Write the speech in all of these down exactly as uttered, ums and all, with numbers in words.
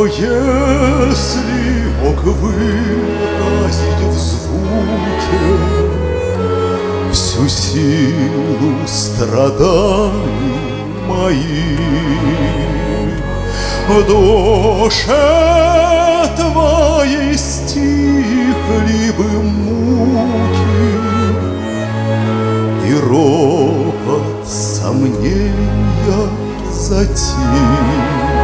если мог выразить в звуке всю силу страданий моих, в душе твоей стихли бы муки, и ропот сомнения затих.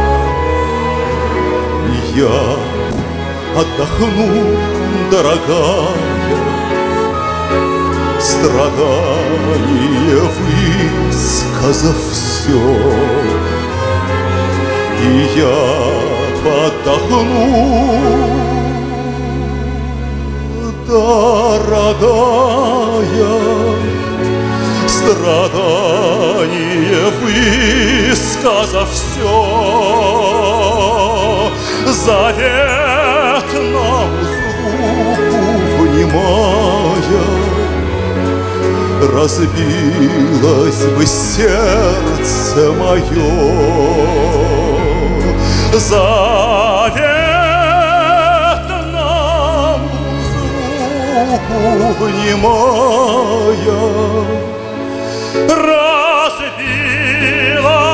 Я отдохну, дорогая, страдание высказав все, и я отдохну, дорогая, страдание высказав все, заветному звуку внимая, разбилось бы сердце мое, заветному звуку внимая, разбилось